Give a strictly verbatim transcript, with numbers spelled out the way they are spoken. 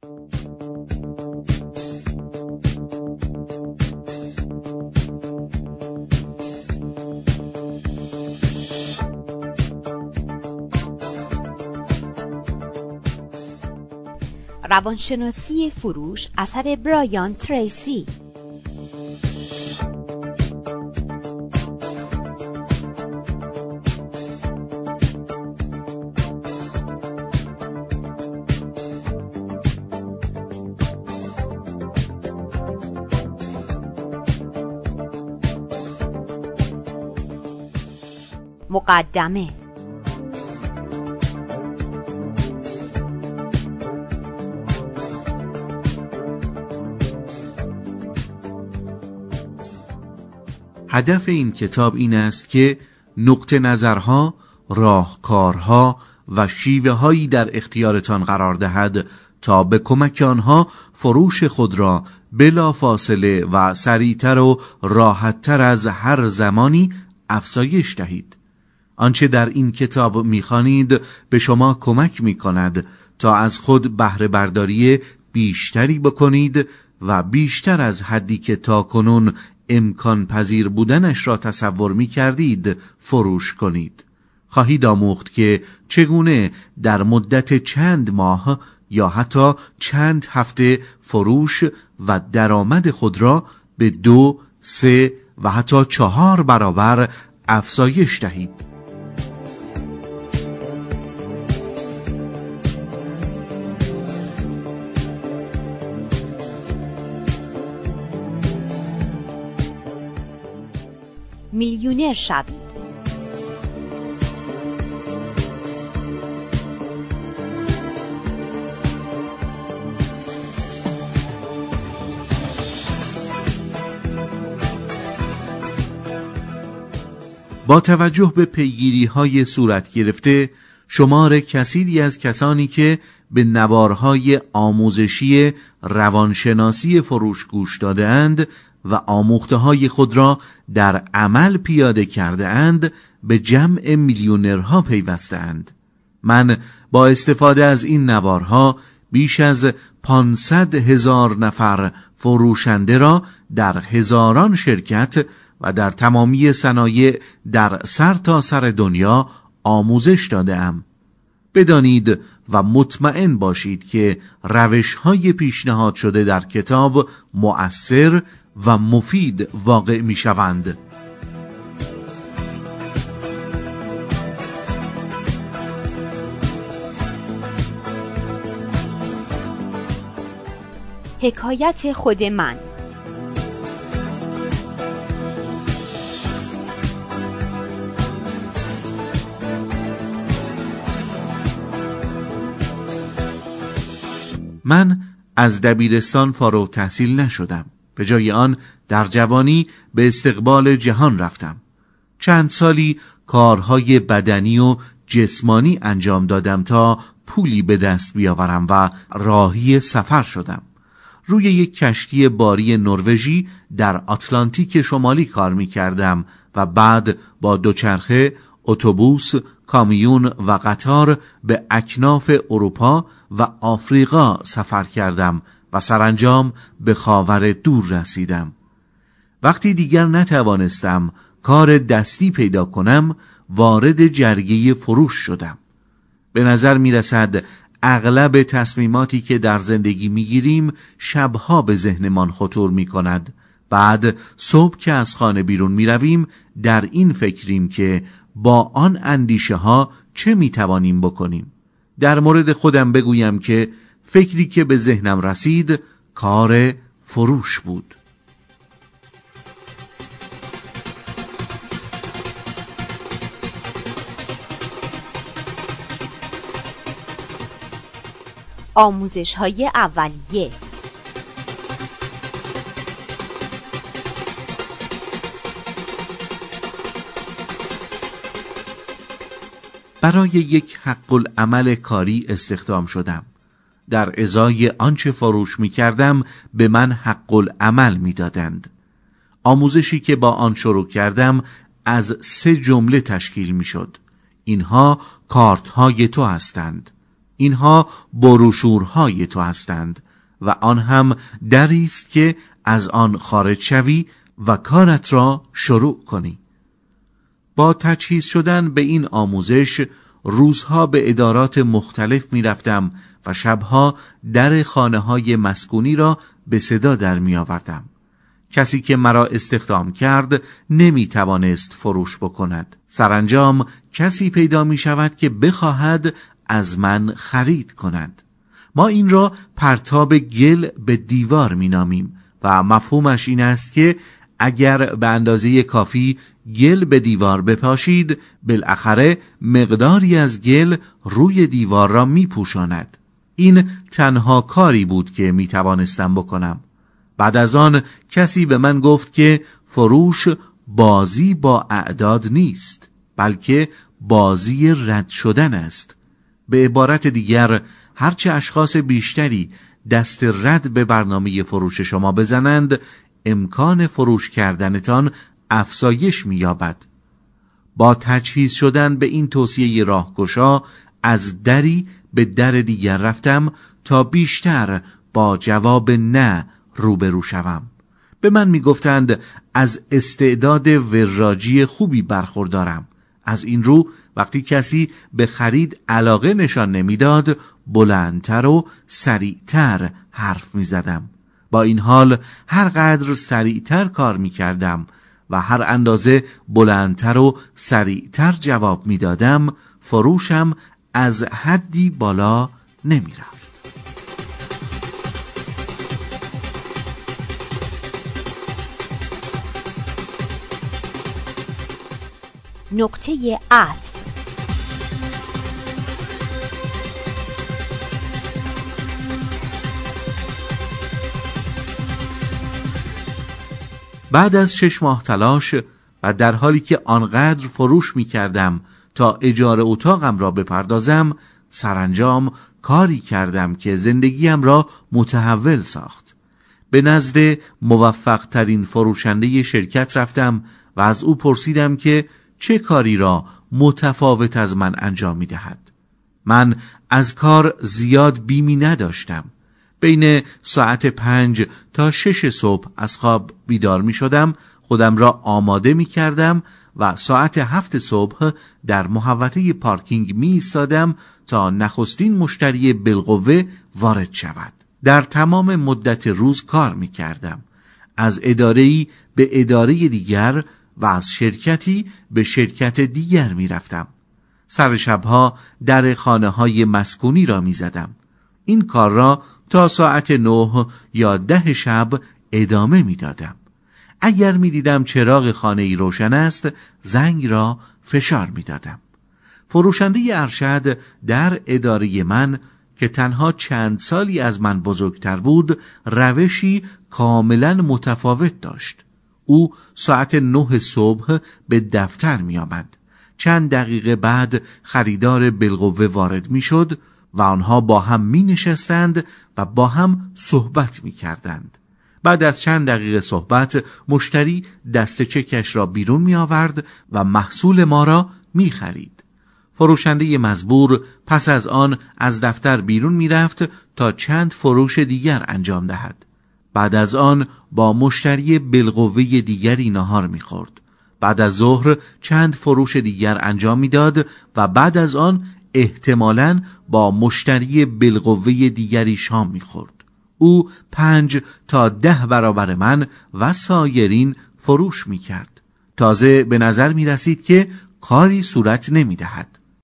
روانشناسی فروش اثر برایان تریسی. مقدمه. هدف این کتاب این است که نقطه نظرها، راهکارها و شیوه هایی در اختیارتان قرار دهد تا به کمک آنها فروش خود را بلا فاصله و سریعتر و راحتتر از هر زمانی افزایش دهید. آنچه در این کتاب می‌خوانید به شما کمک می‌کند تا از خود بهره برداری بیشتری بکنید و بیشتر از حدی که تاکنون امکان پذیر بودنش را تصور می کردید فروش کنید. خواهید آموخت که چگونه در مدت چند ماه یا حتی چند هفته فروش و درآمد خود را به دو، سه و حتی چهار برابر افزایش دهید. میلیونر شوید. با توجه به پیگیری‌های صورت گرفته، شمار کثیری از کسانی که به نوارهای آموزشی روانشناسی فروش گوش داده‌اند و آموخته‌های خود را در عمل پیاده کرده اند به جمع میلیونرها پیوسته‌اند. من با استفاده از این نوارها بیش از پانصد هزار نفر فروشنده را در هزاران شرکت و در تمامی صنایع در سر تا سر دنیا آموزش داده‌ام. بدانید و مطمئن باشید که روش‌های پیشنهاد شده در کتاب مؤثر و مفید واقع می شوند. حکایت خود من. من از دبیرستان فارغ تحصیل نشدم. به جای آن در جوانی به استقبال جهان رفتم. چند سالی کارهای بدنی و جسمانی انجام دادم تا پولی به دست بیاورم و راهی سفر شدم. روی یک کشتی باری نروژی در آتلانتیک شمالی کار می کردم و بعد با دوچرخه، اتوبوس، کامیون و قطار به اکناف اروپا و آفریقا سفر کردم و سرانجام به خاور دور رسیدم. وقتی دیگر نتوانستم کار دستی پیدا کنم، وارد جرگه فروش شدم. به نظر می رسد اغلب تصمیماتی که در زندگی می گیریم شبها به ذهنمان خطور می کند. بعد صبح که از خانه بیرون می رویم در این فکریم که با آن اندیشه ها چه می توانیم بکنیم. در مورد خودم بگویم که فکری که به ذهنم رسید کار فروش بود. آموزش‌های اولیه. برای یک حق العمل کاری استخدام شدم. در ازای آنچه فروش می کردم به من حق العمل می دادند. آموزشی که با آن شروع کردم از سه جمله تشکیل می شد. اینها کارت های تو هستند. اینها بروشورهای تو هستند و آن هم دری است که از آن خارج شوی و کارت را شروع کنی. با تجهیز شدن به این آموزش روزها به ادارات مختلف می رفتم و شبها در خانه های مسکونی را به صدا در می آوردم. کسی که مرا استخدام کرد نمی توانست فروش بکند. سرانجام کسی پیدا می شود که بخواهد از من خرید کند. ما این را پرتاب گل به دیوار می نامیم و مفهومش این است که اگر به اندازه کافی گل به دیوار بپاشید، بالاخره مقداری از گل روی دیوار را می پوشاند. این تنها کاری بود که می توانستم بکنم. بعد از آن کسی به من گفت که فروش بازی با اعداد نیست، بلکه بازی رد شدن است. به عبارت دیگر، هرچه اشخاص بیشتری دست رد به برنامه فروش شما بزنند، امکان فروش کردنتان افزایش می‌یابد. با تجهیز شدن به این توصیه راهگشا از دری به در دیگر رفتم تا بیشتر با جواب نه روبرو شوم. به من میگفتند از استعداد وراجی خوبی برخوردارم. از این رو وقتی کسی به خرید علاقه نشان نمیداد، بلندتر و سریعتر حرف میزدم. با این حال هر قدر سریعتر کار میکردم و هر اندازه بلندتر و سریعتر جواب میدادم، فروشم از حدی بالا نمیرفت. نقطه عطف. بعد از شش ماه تلاش و در حالی که آنقدر فروش می کردم تا اجاره اتاقم را بپردازم، سرانجام کاری کردم که زندگیم را متحول ساخت. به نزد موفق ترین فروشنده شرکت رفتم و از او پرسیدم که چه کاری را متفاوت از من انجام می دهد. من از کار زیاد بیمی نداشتم. بین ساعت پنج تا شش صبح از خواب بیدار می شدم، خودم را آماده می کردم و ساعت هفت صبح در محوطه پارکینگ می ایستادم تا نخستین مشتری بالقوه وارد شود. در تمام مدت روز کار می کردم. از اداره‌ای به اداره دیگر و از شرکتی به شرکت دیگر می رفتم. سر شبها در خانه های مسکونی را می زدم. این کار را تا ساعت نه یا ده شب ادامه می دادم. اگر می دیدم چراغ خانه ای روشن است، زنگ را فشار می دادم. فروشنده ارشد در اداره من که تنها چند سالی از من بزرگتر بود، روشی کاملا متفاوت داشت. او ساعت نه صبح به دفتر می آمد. چند دقیقه بعد خریدار بالقوه وارد می شد و آنها با هم می نشستند و با هم صحبت می کردند. بعد از چند دقیقه صحبت، مشتری دست چکش را بیرون می آورد و محصول ما را می خرید. فروشنده مزبور پس از آن از دفتر بیرون می رفت تا چند فروش دیگر انجام دهد. بعد از آن با مشتری بالقوه دیگری نهار می خورد. بعد از ظهر چند فروش دیگر انجام می داد و بعد از آن احتمالاً با مشتری بالقوه دیگری شام می خورد. او پنج تا ده برابر من و سایرین فروش می کرد. تازه به نظر می رسید که کاری صورت نمی دهد.